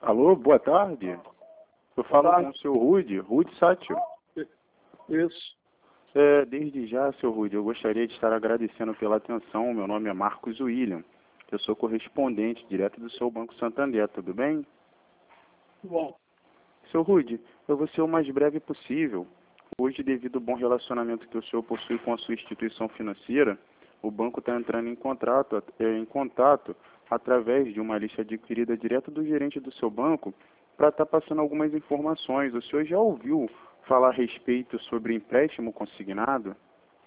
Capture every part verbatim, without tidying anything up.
Alô, boa tarde. Eu falo com o seu Rude, Rude Sátio. Isso. É, desde já, seu Rude, eu gostaria de estar agradecendo pela atenção. Meu nome é Marcos William. Eu sou correspondente direto do seu Banco Santander, tudo bem? Bom. Seu Rude, eu vou ser o mais breve possível. Hoje, devido ao bom relacionamento que o senhor possui com a sua instituição financeira, o banco está entrando em contato, em contato através de uma lista adquirida direto do gerente do seu banco para estar passando algumas informações. O senhor já ouviu falar a respeito sobre empréstimo consignado?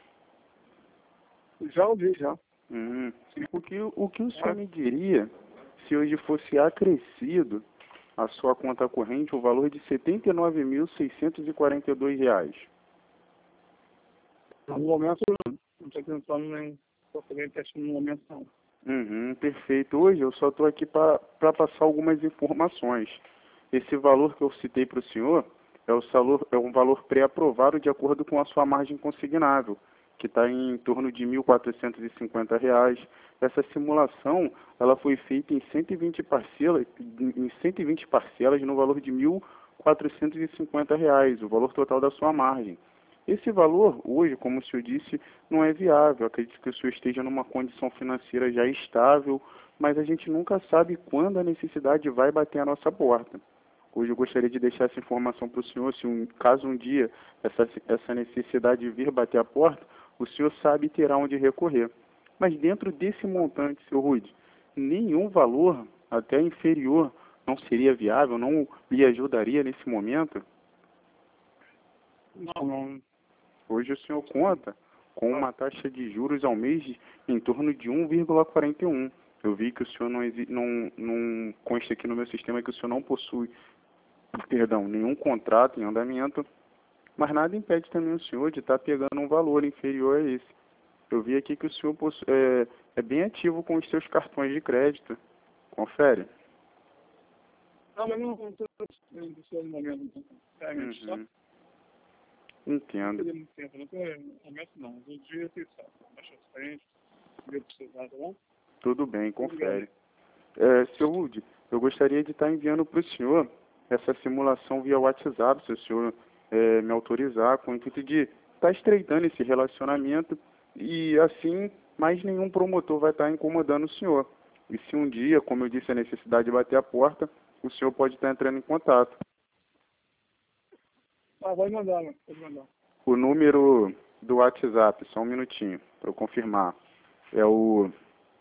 Já ouvi, já. Uhum. O que, o que o senhor me diria se hoje fosse acrescido a sua conta corrente o valor de setenta e nove mil seiscentos e quarenta e dois reais? No momento, não estou pensando nem fazer empréstimo no momento, não. Uhum, perfeito. Hoje eu só estou aqui para passar algumas informações. Esse valor que eu citei para o senhor é, o salor, é um valor pré-aprovado de acordo com a sua margem consignável, que está em torno de mil quatrocentos e cinquenta reais. Essa simulação ela foi feita em cento e vinte parcelas, em cento e vinte parcelas no valor de mil quatrocentos e cinquenta reais, o valor total da sua margem. Esse valor, hoje, como o senhor disse, não é viável. Acredito que o senhor esteja numa condição financeira já estável, mas a gente nunca sabe quando a necessidade vai bater a nossa porta. Hoje eu gostaria de deixar essa informação para o senhor, se um, caso um dia essa, essa necessidade vir bater a porta, o senhor sabe e terá onde recorrer. Mas dentro desse montante, seu Rude, nenhum valor, até inferior, não seria viável, não lhe ajudaria nesse momento? Não, não. Hoje o senhor conta com uma taxa de juros ao mês de, em torno de um vírgula quarenta e um. Eu vi que o senhor não, não, não consta aqui no meu sistema que o senhor não possui, perdão, nenhum contrato em andamento, mas nada impede também o senhor de estar pegando um valor inferior a esse. Eu vi aqui que o senhor possui, é, é bem ativo com os seus cartões de crédito. Confere. Não, mas não estou pensando no momento, não. Realmente, só. Uhum. Entendo. Não teria muito tempo, não tem momento, não. Um dia, você sabe. Mais à frente, se precisar, tá bom? Tudo bem, confere. É, seu Woody, eu gostaria de estar enviando para o senhor essa simulação via WhatsApp, se o senhor é, me autorizar, com o intuito de estar estreitando esse relacionamento e assim mais nenhum promotor vai estar incomodando o senhor. E se um dia, como eu disse, a necessidade bater a porta, o senhor pode estar entrando em contato. Ah, pode mandar, né? Pode mandar. O número do WhatsApp, só um minutinho, para eu confirmar, é o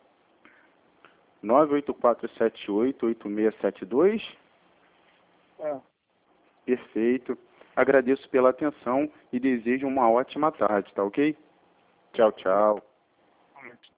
nove oito quatro sete oito oito seis sete dois. É. Perfeito. Agradeço pela atenção e desejo uma ótima tarde, tá ok? Tchau, tchau.